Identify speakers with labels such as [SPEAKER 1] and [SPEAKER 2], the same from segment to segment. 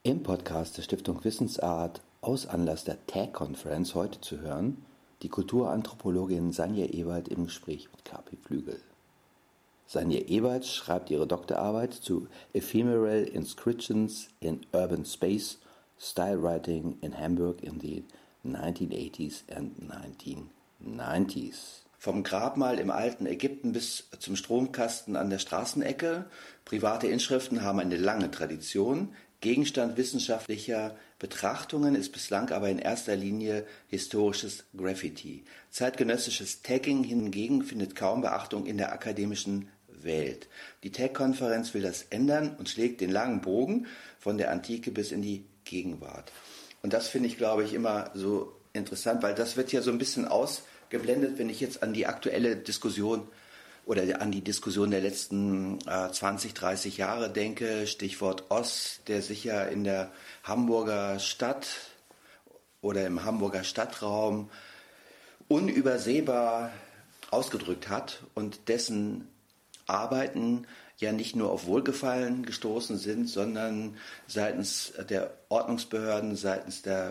[SPEAKER 1] Im Podcast der Stiftung Wissensart aus Anlass der TAG-Konferenz heute zu hören, die Kulturanthropologin Sanja Ewald im Gespräch mit KP Flügel. Sanja Ewald schreibt ihre Doktorarbeit zu Ephemeral Inscriptions in Urban Space, Style Writing in Hamburg in the 1980s and 1990s. Vom Grabmal im alten Ägypten bis zum Stromkasten an der Straßenecke. Private Inschriften haben eine lange Tradition. Gegenstand wissenschaftlicher Betrachtungen ist bislang aber in erster Linie historisches Graffiti. Zeitgenössisches Tagging hingegen findet kaum Beachtung in der akademischen Welt. Die TAG-Konferenz will das ändern und schlägt den langen Bogen von der Antike bis in die Gegenwart. Und das finde ich, glaube ich, immer so interessant, weil das wird ja so ein bisschen ausgeblendet, wenn ich jetzt an die aktuelle Diskussion oder an die Diskussion der letzten 20, 30 Jahre denke, Stichwort Oz, der sich ja in der Hamburger Stadt oder im Hamburger Stadtraum unübersehbar ausgedrückt hat und dessen Arbeiten ja nicht nur auf Wohlgefallen gestoßen sind, sondern seitens der Ordnungsbehörden, seitens der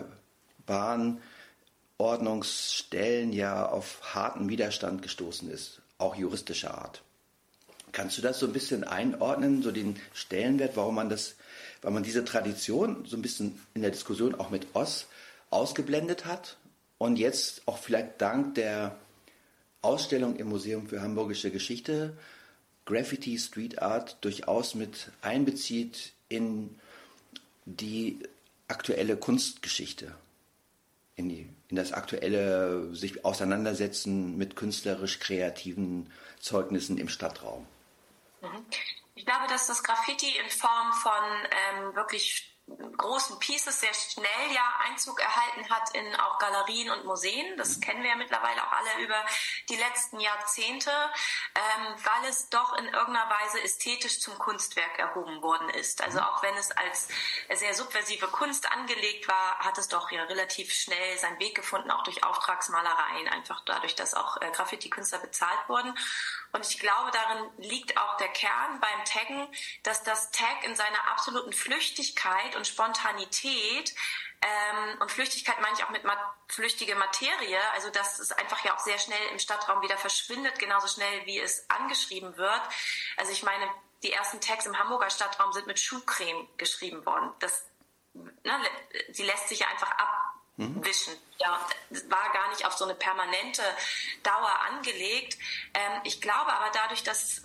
[SPEAKER 1] Bahnordnungsstellen ja auf harten Widerstand gestoßen ist. Auch juristischer Art. Kannst du das so ein bisschen einordnen, so den Stellenwert, weil man diese Tradition so ein bisschen in der Diskussion auch mit Oz ausgeblendet hat und jetzt auch vielleicht dank der Ausstellung im Museum für Hamburgische Geschichte Graffiti, Street Art durchaus mit einbezieht in die aktuelle Kunstgeschichte? In das aktuelle sich auseinandersetzen mit künstlerisch kreativen Zeugnissen im Stadtraum.
[SPEAKER 2] Ich glaube, dass das Graffiti in Form von wirklich großen Pieces sehr schnell ja Einzug erhalten hat in auch Galerien und Museen. Das kennen wir ja mittlerweile auch alle über die letzten Jahrzehnte, weil es doch in irgendeiner Weise ästhetisch zum Kunstwerk erhoben worden ist. Also auch wenn es als sehr subversive Kunst angelegt war, hat es doch ja relativ schnell seinen Weg gefunden, auch durch Auftragsmalereien, einfach dadurch, dass auch Graffiti-Künstler bezahlt wurden. Und ich glaube, darin liegt auch der Kern beim Taggen, dass das Tag in seiner absoluten Flüchtigkeit und Spontanität, und Flüchtigkeit meine ich auch mit flüchtige Materie, also dass es einfach ja auch sehr schnell im Stadtraum wieder verschwindet, genauso schnell wie es angeschrieben wird. Also ich meine, die ersten Tags im Hamburger Stadtraum sind mit Schuhcreme geschrieben worden. Sie lässt sich ja einfach abwischen. Ja, das war gar nicht auf so eine permanente Dauer angelegt. Ich glaube aber dadurch, dass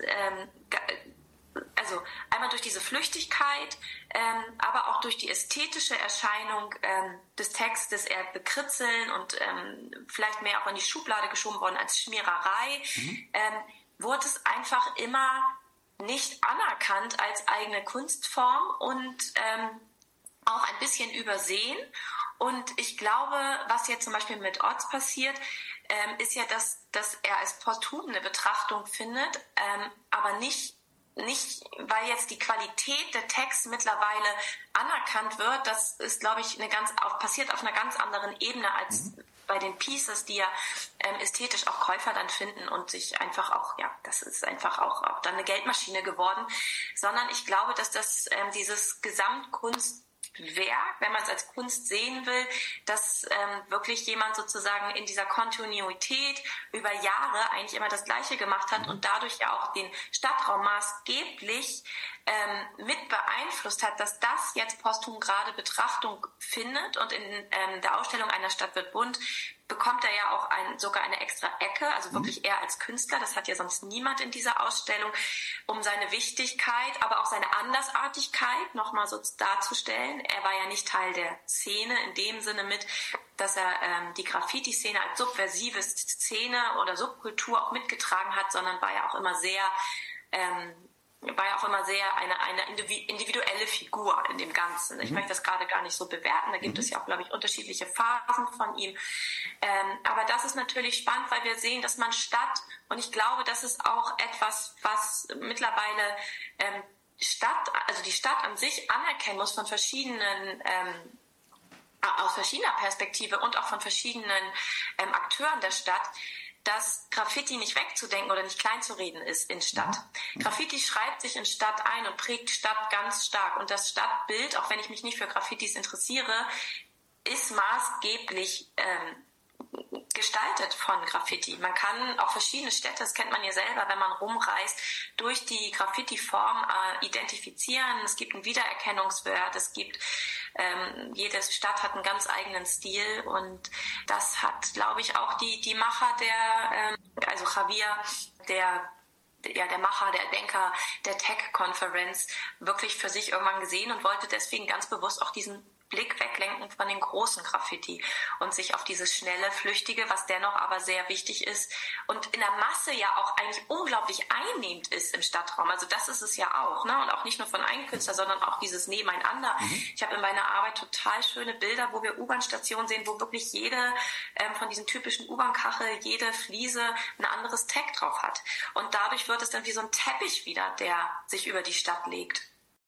[SPEAKER 2] also einmal durch diese Flüchtigkeit, aber auch durch die ästhetische Erscheinung des Textes, eher bekritzeln und vielleicht mehr auch in die Schublade geschoben worden als Schmiererei, wurde es einfach immer nicht anerkannt als eigene Kunstform und auch ein bisschen übersehen. Und ich glaube, was jetzt zum Beispiel mit Oz passiert, ist ja, dass er als posthum eine Betrachtung findet, aber nicht, weil jetzt die Qualität der Texte mittlerweile anerkannt wird. Das ist, glaube ich, passiert auf einer ganz anderen Ebene als bei den Pieces, die ja ästhetisch auch Käufer dann finden und sich einfach auch, ja, das ist einfach auch dann eine Geldmaschine geworden. Sondern ich glaube, dass dieses Gesamtkunstwerk, wenn man es als Kunst sehen will, dass wirklich jemand sozusagen in dieser Kontinuität über Jahre eigentlich immer das Gleiche gemacht hat und dadurch ja auch den Stadtraum maßgeblich mit beeinflusst hat, dass das jetzt posthum gerade Betrachtung findet und in der Ausstellung Einer Stadt wird bunt bekommt er ja auch sogar eine extra Ecke, also wirklich er als Künstler, das hat ja sonst niemand in dieser Ausstellung, um seine Wichtigkeit, aber auch seine Andersartigkeit nochmal so darzustellen. Er war ja nicht Teil der Szene in dem Sinne mit, dass er die Graffiti-Szene als subversive Szene oder Subkultur auch mitgetragen hat, sondern war ja auch immer sehr eine individuelle Figur in dem Ganzen. Ich möchte das gerade gar nicht so bewerten. Da gibt es ja auch, glaube ich, unterschiedliche Phasen von ihm. Aber das ist natürlich spannend, weil wir sehen, dass man und ich glaube, das ist auch etwas, was mittlerweile die Stadt an sich anerkennen muss aus verschiedener Perspektive und auch von verschiedenen Akteuren der Stadt, dass Graffiti nicht wegzudenken oder nicht kleinzureden ist in Stadt. Graffiti schreibt sich in Stadt ein und prägt Stadt ganz stark. Und das Stadtbild, auch wenn ich mich nicht für Graffitis interessiere, ist maßgeblich gestaltet von Graffiti. Man kann auch verschiedene Städte, das kennt man ja selber, wenn man rumreist, durch die Graffiti-Form identifizieren. Es gibt einen Wiedererkennungswert, jede Stadt hat einen ganz eigenen Stil und das hat, glaube ich, auch die Macher also Javier, der Macher, der Denker der Tech-Konferenz wirklich für sich irgendwann gesehen und wollte deswegen ganz bewusst auch diesen Blick weglenken von den großen Graffiti und sich auf dieses schnelle, flüchtige, was dennoch aber sehr wichtig ist und in der Masse ja auch eigentlich unglaublich einnehmend ist im Stadtraum. Also das ist es ja auch, ne? Und auch nicht nur von einem Künstler, sondern auch dieses Nebeneinander. Ich habe in meiner Arbeit total schöne Bilder, wo wir U-Bahn-Stationen sehen, wo wirklich jede von diesen typischen U-Bahn-Kachel, jede Fliese ein anderes Tag drauf hat. Und dadurch wird es dann wie so ein Teppich wieder, der sich über die Stadt legt.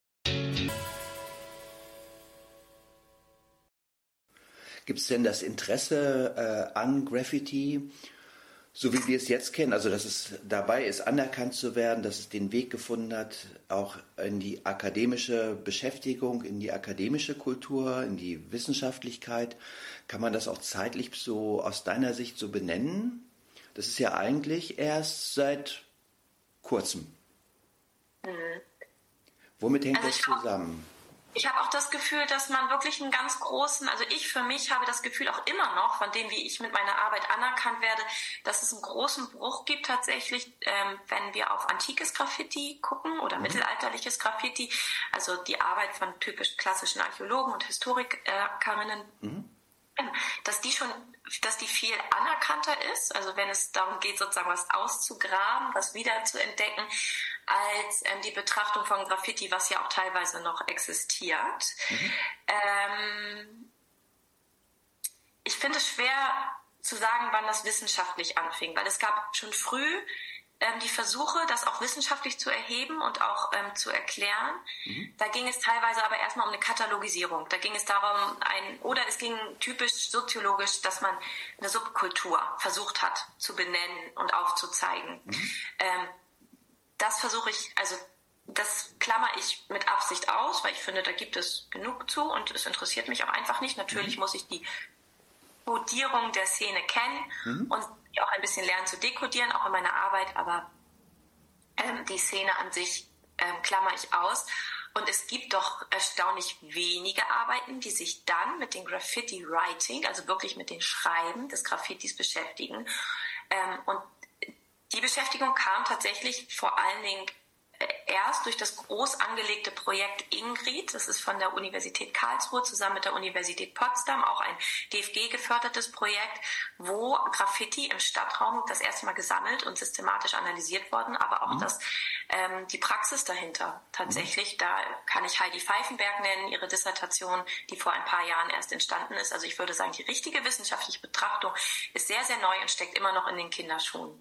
[SPEAKER 1] Gibt es denn das Interesse an Graffiti, so wie wir es jetzt kennen, also dass es dabei ist, anerkannt zu werden, dass es den Weg gefunden hat, auch in die akademische Beschäftigung, in die akademische Kultur, in die Wissenschaftlichkeit? Kann man das auch zeitlich so aus deiner Sicht so benennen? Das ist ja eigentlich erst seit kurzem. Womit hängt das zusammen?
[SPEAKER 2] Ich habe auch das Gefühl, dass man wirklich einen ganz großen, also ich für mich habe das Gefühl auch immer noch, von dem, wie ich mit meiner Arbeit anerkannt werde, dass es einen großen Bruch gibt tatsächlich, wenn wir auf antikes Graffiti gucken oder mittelalterliches Graffiti, also die Arbeit von typisch klassischen Archäologen und Historikerinnen, dass die viel anerkannter ist, also wenn es darum geht, sozusagen was auszugraben, was wieder zu entdecken, als die Betrachtung von Graffiti, was ja auch teilweise noch existiert. Ich finde es schwer zu sagen, wann das wissenschaftlich anfing, weil es gab schon früh die Versuche, das auch wissenschaftlich zu erheben und auch zu erklären. Da ging es teilweise aber erstmal um eine Katalogisierung. Da ging es darum, es ging typisch soziologisch, dass man eine Subkultur versucht hat zu benennen und aufzuzeigen. Das klammer ich mit Absicht aus, weil ich finde, da gibt es genug zu und es interessiert mich auch einfach nicht. Natürlich muss ich die Kodierung der Szene kennen und auch ein bisschen lernen zu dekodieren, auch in meiner Arbeit, aber die Szene an sich klammer ich aus. Und es gibt doch erstaunlich wenige Arbeiten, die sich dann mit dem Graffiti-Writing, also wirklich mit dem Schreiben des Graffitis beschäftigen. Und die Beschäftigung kam tatsächlich vor allen Dingen erst durch das groß angelegte Projekt Ingrid, das ist von der Universität Karlsruhe zusammen mit der Universität Potsdam, auch ein DFG-gefördertes Projekt, wo Graffiti im Stadtraum das erste Mal gesammelt und systematisch analysiert worden, aber auch die Praxis dahinter tatsächlich. Da kann ich Heidi Pfeifenberg nennen, ihre Dissertation, die vor ein paar Jahren erst entstanden ist. Also ich würde sagen, die richtige wissenschaftliche Betrachtung ist sehr, sehr neu und steckt immer noch in den Kinderschuhen.